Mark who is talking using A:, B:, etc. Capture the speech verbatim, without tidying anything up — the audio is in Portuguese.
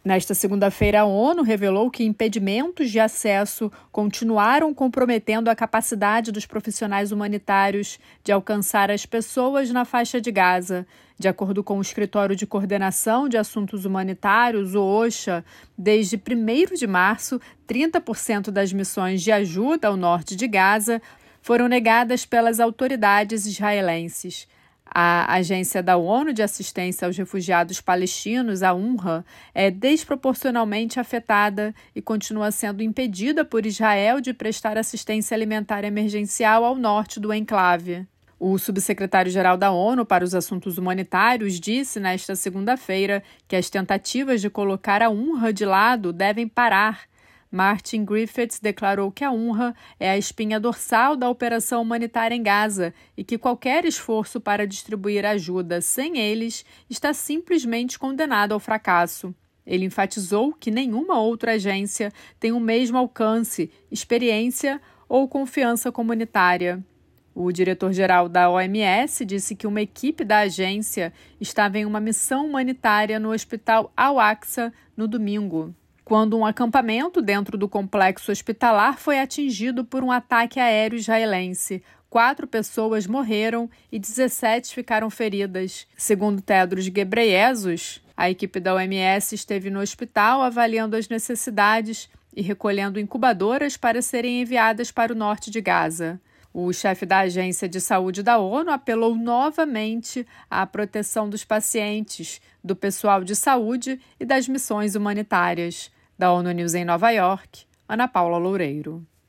A: Nesta segunda-feira, a ONU revelou que impedimentos de acesso continuaram comprometendo a capacidade dos profissionais humanitários de alcançar as pessoas na faixa de Gaza. De acordo com o Escritório de Coordenação de Assuntos Humanitários, o OCHA, desde primeiro de março, trinta por cento das missões de ajuda ao norte de Gaza foram negadas pelas autoridades israelenses. A Agência da ONU de Assistência aos Refugiados Palestinos, a UNRWA, é desproporcionalmente afetada e continua sendo impedida por Israel de prestar assistência alimentar emergencial ao norte do enclave. O subsecretário-geral da ONU para os Assuntos Humanitários disse nesta segunda-feira que as tentativas de colocar a UNRWA de lado devem parar. Martin Griffiths declarou que a UNRWA é a espinha dorsal da operação humanitária em Gaza e que qualquer esforço para distribuir ajuda sem eles está simplesmente condenado ao fracasso. Ele enfatizou que nenhuma outra agência tem o mesmo alcance, experiência ou confiança comunitária. O diretor-geral da O M S disse que uma equipe da agência estava em uma missão humanitária no hospital Al-Aqsa no domingo, quando um acampamento dentro do complexo hospitalar foi atingido por um ataque aéreo israelense. Quatro pessoas morreram e dezessete ficaram feridas. Segundo Tedros Ghebreyesus, a equipe da O M S esteve no hospital avaliando as necessidades e recolhendo incubadoras para serem enviadas para o norte de Gaza. O chefe da Agência de Saúde da ONU apelou novamente à proteção dos pacientes, do pessoal de saúde e das missões humanitárias. Da ONU News em Nova York, Ana Paula Loureiro.